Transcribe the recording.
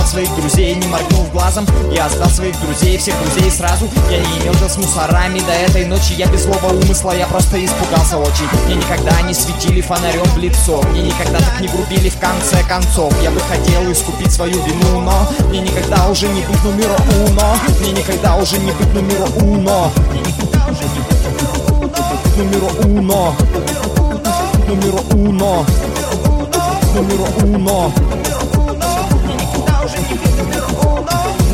своих друзей, не моргнув глазом. Я сдал своих друзей, всех друзей сразу. Я не имел дел с мусорами до этой ночи. Я без злого умысла, я просто испугался очень. Мне никогда не светили фонарем в лицо, мне никогда так не грубили в конце концов. Я бы хотел искупить свою вину, но мне никогда уже не быть номером уно. Мне никогда уже не быть номером уно. Numero uno, numero uno, numero uno.